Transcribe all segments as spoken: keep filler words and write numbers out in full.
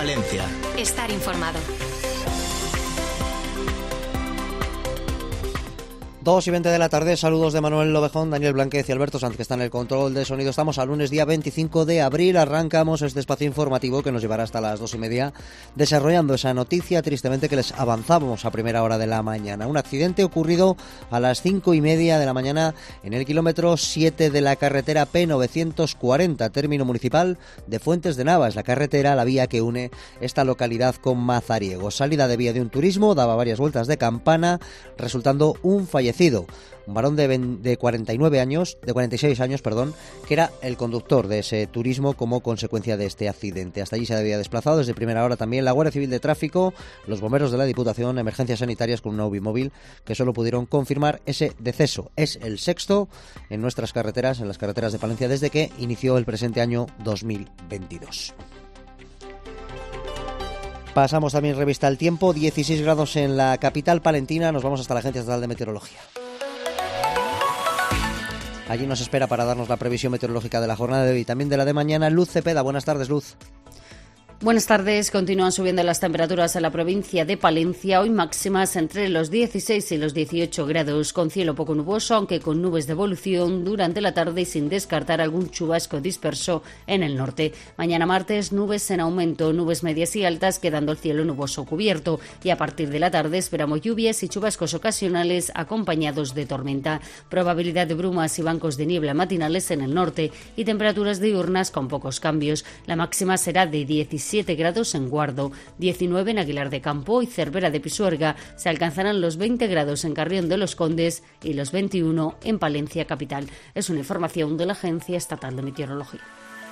Palencia. Estar informado. Dos y veinte de la tarde, saludos de Manuel Lobejón, Daniel Blánquez y Alberto Sanz, que está en el control de sonido. Estamos al lunes día veinticinco de abril, arrancamos este espacio informativo que nos llevará hasta las dos y media, desarrollando esa noticia tristemente que les avanzábamos a primera hora de la mañana. Un accidente ocurrido a las cinco y media de la mañana en el kilómetro siete de la carretera P novecientos cuarenta, término municipal de Fuentes de Navas, la carretera, la vía que une esta localidad con Mazariegos. Salida de vía de un turismo, daba varias vueltas de campana, resultando un fallecido. Un varón de, de cuarenta y nueve años, de cuarenta y seis años, perdón, que era el conductor de ese turismo como consecuencia de este accidente. Hasta allí se había desplazado desde primera hora también la Guardia Civil de Tráfico, los bomberos de la Diputación, emergencias sanitarias con una U B I móvil que solo pudieron confirmar ese deceso. Es el sexto en nuestras carreteras, en las carreteras de Palencia, desde que inició el presente año dos mil veintidós. Pasamos también revista al tiempo, dieciséis grados en la capital palentina, nos vamos hasta la Agencia Estatal de Meteorología. Allí nos espera para darnos la previsión meteorológica de la jornada de hoy y también de la de mañana, Luz Cepeda. Buenas tardes, Luz. Buenas tardes. Continúan subiendo las temperaturas en la provincia de Palencia, hoy máximas entre los dieciséis y los dieciocho grados, con cielo poco nuboso, aunque con nubes de evolución durante la tarde y sin descartar algún chubasco disperso en el norte. Mañana martes, nubes en aumento, nubes medias y altas, quedando el cielo nuboso cubierto, y a partir de la tarde esperamos lluvias y chubascos ocasionales acompañados de tormenta. Probabilidad de brumas y bancos de niebla matinales en el norte y temperaturas diurnas con pocos cambios. La máxima será de diecisiete grados en Guardo, diecinueve en Aguilar de Campo y Cervera de Pisuerga. Se alcanzarán los veinte grados en Carrión de los Condes y los veintiuno en Palencia capital. Es una información de la Agencia Estatal de Meteorología.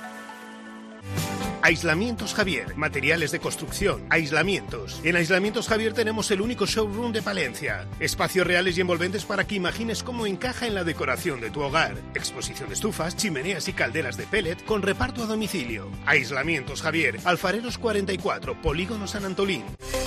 Aislamientos Javier, materiales de construcción, aislamientos. En Aislamientos Javier tenemos el único showroom de Palencia. Espacios reales y envolventes para que imagines cómo encaja en la decoración de tu hogar. Exposición de estufas, chimeneas y calderas de pellet con reparto a domicilio. Aislamientos Javier, Alfareros cuarenta y cuatro, Polígono San Antolín.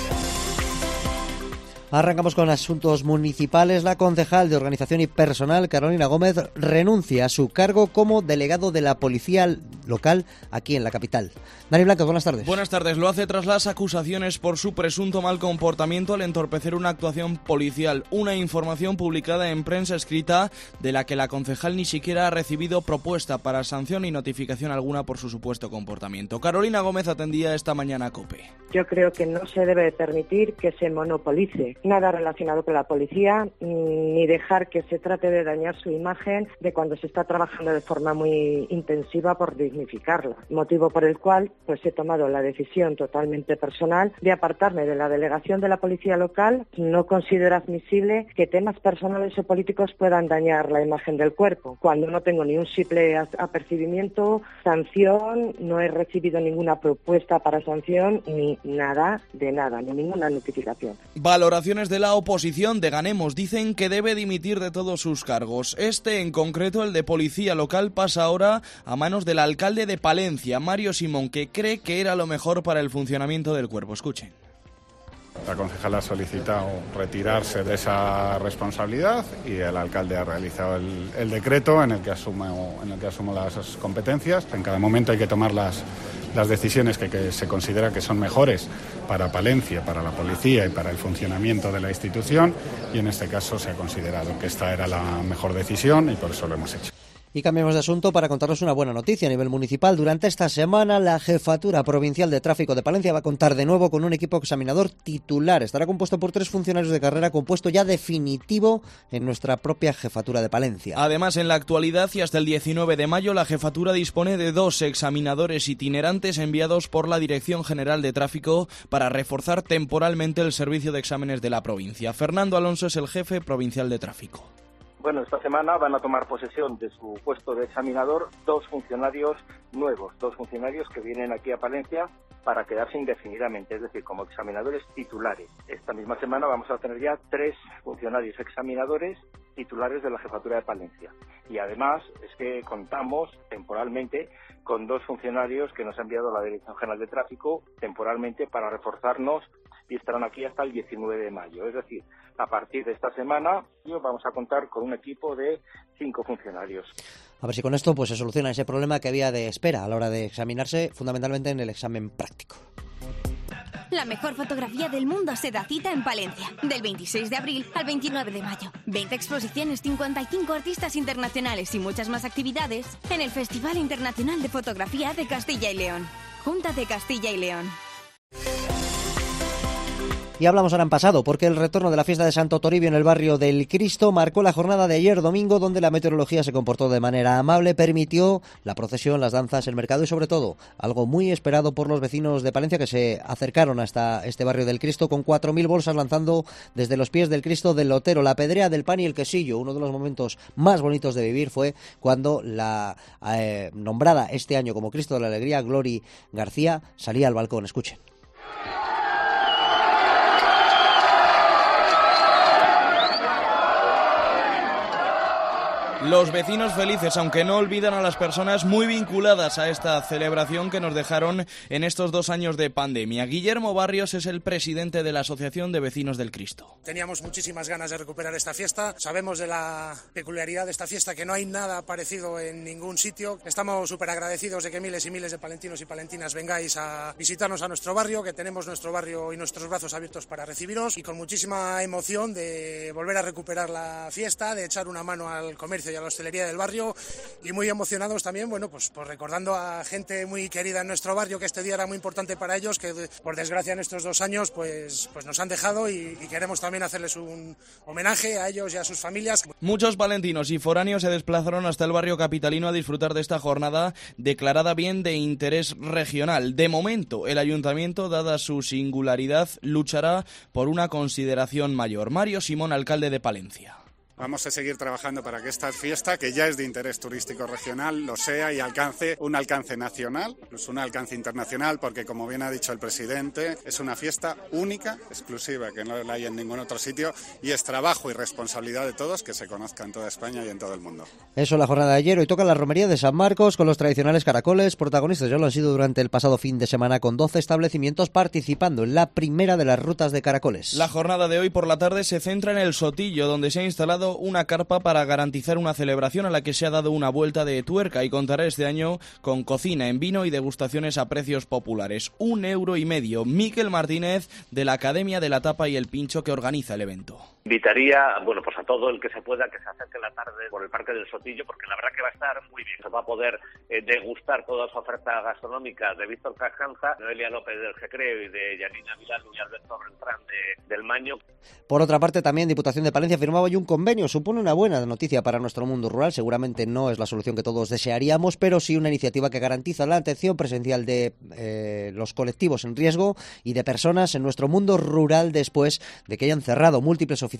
Arrancamos con asuntos municipales. La concejal de Organización y Personal, Carolina Gómez, renuncia a su cargo como delegado de la Policía Local aquí en la capital. Dani Blanco, buenas tardes. Buenas tardes. Lo hace tras las acusaciones por su presunto mal comportamiento al entorpecer una actuación policial. Una información publicada en prensa escrita de la que la concejal ni siquiera ha recibido propuesta para sanción ni notificación alguna por su supuesto comportamiento. Carolina Gómez atendía esta mañana a COPE. Yo creo que no se debe permitir que se monopolice nada relacionado con la policía, ni dejar que se trate de dañar su imagen de cuando se está trabajando de forma muy intensiva por dignificarla. Motivo por el cual pues he tomado la decisión totalmente personal de apartarme de la delegación de la policía local. No considero admisible que temas personales o políticos puedan dañar la imagen del cuerpo. Cuando no tengo ni un simple apercibimiento, sanción, no he recibido ninguna propuesta para sanción, ni nada de nada, ni ninguna notificación. Valoraciones de la oposición de Ganemos dicen que debe dimitir de todos sus cargos. Este, en concreto, el de policía local, pasa ahora a manos del alcalde de Palencia, Mario Simón, que cree que era lo mejor para el funcionamiento del cuerpo. Escuchen. La concejala ha solicitado retirarse de esa responsabilidad y el alcalde ha realizado el, el decreto en el que asumo, en el que asumo las competencias. En cada momento hay que tomar las, las decisiones que, que se considera que son mejores para Palencia, para la policía y para el funcionamiento de la institución, y en este caso se ha considerado que esta era la mejor decisión y por eso lo hemos hecho. Y cambiamos de asunto para contaros una buena noticia a nivel municipal. Durante esta semana, la Jefatura Provincial de Tráfico de Palencia va a contar de nuevo con un equipo examinador titular. Estará compuesto por tres funcionarios de carrera, compuesto ya definitivo en nuestra propia Jefatura de Palencia. Además, en la actualidad y hasta el diecinueve de mayo, la Jefatura dispone de dos examinadores itinerantes enviados por la Dirección General de Tráfico para reforzar temporalmente el servicio de exámenes de la provincia. Fernando Alonso es el jefe provincial de Tráfico. Bueno, esta semana van a tomar posesión de su puesto de examinador dos funcionarios nuevos, dos funcionarios que vienen aquí a Palencia para quedarse indefinidamente, es decir, como examinadores titulares. Esta misma semana vamos a tener ya tres funcionarios examinadores titulares de la Jefatura de Palencia. Y además es que contamos temporalmente con dos funcionarios que nos ha enviado la Dirección General de Tráfico temporalmente para reforzarnos y estarán aquí hasta el diecinueve de mayo. Es decir, a partir de esta semana vamos a contar con un equipo de cinco funcionarios. A ver si con esto pues se soluciona ese problema que había de espera a la hora de examinarse, fundamentalmente en el examen práctico. La mejor fotografía del mundo se da cita en Palencia, del veintiséis de abril al veintinueve de mayo. veinte exposiciones, cincuenta y cinco artistas internacionales y muchas más actividades en el Festival Internacional de Fotografía de Castilla y León. Junta de Castilla y León. Y hablamos ahora en pasado, porque el retorno de la fiesta de Santo Toribio en el barrio del Cristo marcó la jornada de ayer domingo, donde la meteorología se comportó de manera amable, permitió la procesión, las danzas, el mercado y sobre todo algo muy esperado por los vecinos de Palencia que se acercaron hasta este barrio del Cristo con cuatro mil bolsas lanzando desde los pies del Cristo del Lotero, la pedrea del pan y el quesillo. Uno de los momentos más bonitos de vivir fue cuando la eh, nombrada este año como Cristo de la Alegría, Glory García, salía al balcón. Escuchen. Los vecinos felices, aunque no olvidan a las personas muy vinculadas a esta celebración que nos dejaron en estos dos años de pandemia. Guillermo Barrios es el presidente de la Asociación de Vecinos del Cristo. Teníamos muchísimas ganas de recuperar esta fiesta. Sabemos de la peculiaridad de esta fiesta, que no hay nada parecido en ningún sitio. Estamos súper agradecidos de que miles y miles de palentinos y palentinas vengáis a visitarnos a nuestro barrio, que tenemos nuestro barrio y nuestros brazos abiertos para recibiros, y con muchísima emoción de volver a recuperar la fiesta, de echar una mano al comercio y a la hostelería del barrio, y muy emocionados también, bueno, pues, pues recordando a gente muy querida en nuestro barrio, que este día era muy importante para ellos, que por desgracia en estos dos años pues, pues nos han dejado, y, y queremos también hacerles un homenaje a ellos y a sus familias. Muchos palentinos y foráneos se desplazaron hasta el barrio capitalino a disfrutar de esta jornada declarada bien de interés regional. De momento, el ayuntamiento, dada su singularidad, luchará por una consideración mayor. Mario Simón, alcalde de Palencia. Vamos a seguir trabajando para que esta fiesta, que ya es de interés turístico regional, lo sea y alcance un alcance nacional, pues un alcance internacional, porque como bien ha dicho el presidente, es una fiesta única, exclusiva, que no la hay en ningún otro sitio, y es trabajo y responsabilidad de todos que se conozca en toda España y en todo el mundo. Eso, la jornada de ayer. Hoy toca la romería de San Marcos con los tradicionales caracoles. Protagonistas ya lo han sido durante el pasado fin de semana, con doce establecimientos participando en la primera de las rutas de caracoles. La jornada de hoy por la tarde se centra en el Sotillo, donde se ha instalado una carpa para garantizar una celebración a la que se ha dado una vuelta de tuerca, y contará este año con cocina en vino y degustaciones a precios populares. Un euro y medio. Miquel Martínez, de la Academia de la Tapa y el Pincho, que organiza el evento. Invitaría, bueno, pues a todo el que se pueda que se acerque en la tarde por el Parque del Sotillo, porque la verdad que va a estar muy bien. Se va a poder eh, degustar toda su oferta gastronómica de Víctor Cascanza, Noelia López del Recreo y de Yanina Vilalu y Alberto Rentrán de, del Maño. Por otra parte, también Diputación de Palencia firmaba hoy un convenio. Supone una buena noticia para nuestro mundo rural. Seguramente no es la solución que todos desearíamos, pero sí una iniciativa que garantiza la atención presencial de eh, los colectivos en riesgo y de personas en nuestro mundo rural después de que hayan cerrado múltiples oficinas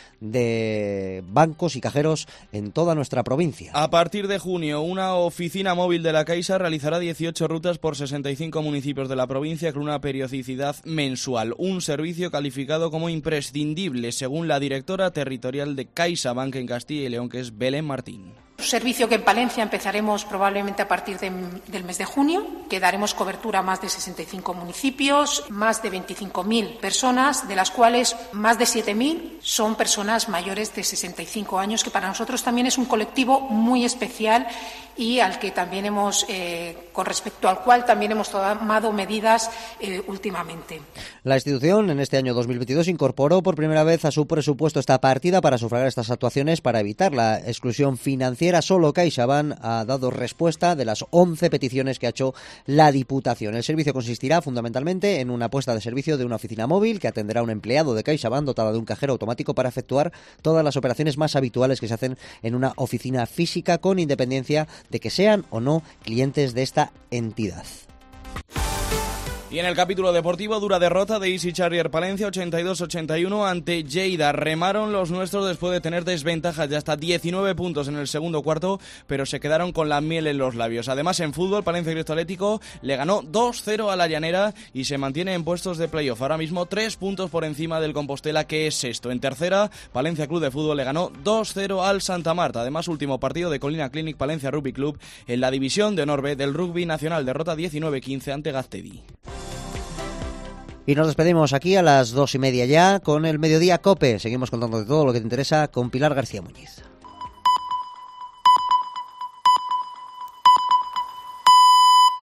de bancos y cajeros en toda nuestra provincia. A partir de junio, una oficina móvil de la Caixa realizará dieciocho rutas por sesenta y cinco municipios de la provincia con una periodicidad mensual. Un servicio calificado como imprescindible, según la directora territorial de CaixaBank en Castilla y León, que es Belén Martín. Un servicio que en Palencia empezaremos probablemente a partir de, del mes de junio, que daremos cobertura a más de sesenta y cinco municipios, más de veinticinco mil personas, de las cuales más de siete mil son personas mayores de sesenta y cinco años, que para nosotros también es un colectivo muy especial y al que también hemos, eh, con respecto al cual también hemos tomado medidas eh, últimamente. La institución en este año dos mil veintidós incorporó por primera vez a su presupuesto esta partida para sufragar estas actuaciones para evitar la exclusión financiera. Solo CaixaBank ha dado respuesta de las once peticiones que ha hecho la Diputación. El servicio consistirá fundamentalmente en una puesta de servicio de una oficina móvil que atenderá a un empleado de CaixaBank dotada de un cajero automático para efectuar todas las operaciones más habituales que se hacen en una oficina física, con independencia de que sean o no clientes de esta entidad. Y en el capítulo deportivo, dura derrota de Easy Charrier Palencia ochenta y dos ochenta y uno ante Lleida. Remaron los nuestros después de tener desventajas de hasta diecinueve puntos en el segundo cuarto, pero se quedaron con la miel en los labios. Además, en fútbol, Palencia Cristo Atlético le ganó dos cero a la Llanera y se mantiene en puestos de playoff. Ahora mismo tres puntos por encima del Compostela, que es sexto. En tercera, Palencia Club de Fútbol le ganó dos cero al Santa Marta. Además, último partido de Colina Clinic Palencia Rugby Club en la división de honor B del rugby nacional. Derrota diecinueve quince ante Gaztedi. Y nos despedimos aquí a las dos y media ya con el Mediodía COPE. Seguimos contando de todo lo que te interesa con Pilar García Muñiz.